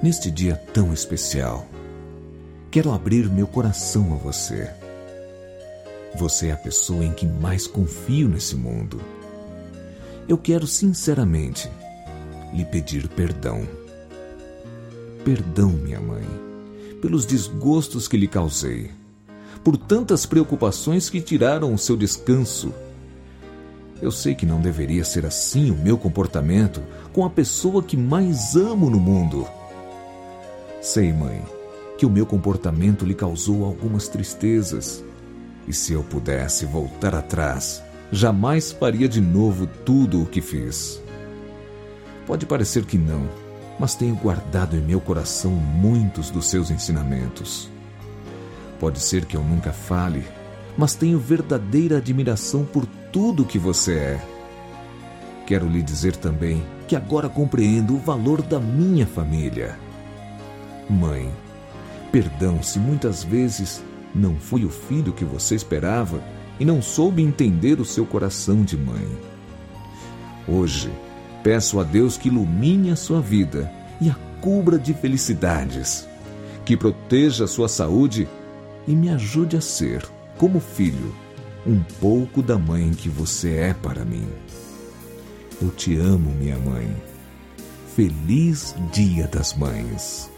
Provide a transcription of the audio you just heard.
Neste dia tão especial, quero abrir meu coração a você. Você é a pessoa em que mais confio nesse mundo. Eu quero sinceramente lhe pedir perdão. Perdão, minha mãe, pelos desgostos que lhe causei, por tantas preocupações que tiraram o seu descanso. Eu sei que não deveria ser assim o meu comportamento com a pessoa que mais amo no mundo. Sei, mãe, que o meu comportamento lhe causou algumas tristezas. E se eu pudesse voltar atrás, jamais faria de novo tudo o que fiz. Pode parecer que não, mas tenho guardado em meu coração muitos dos seus ensinamentos. Pode ser que eu nunca fale, mas tenho verdadeira admiração por tudo que você é. Quero lhe dizer também que agora compreendo o valor da minha família. Mãe, perdão se muitas vezes não fui o filho que você esperava e não soube entender o seu coração de mãe. Hoje, peço a Deus que ilumine a sua vida e a cubra de felicidades, que proteja a sua saúde e me ajude a ser, como filho, um pouco da mãe que você é para mim. Eu te amo, minha mãe. Feliz Dia das Mães.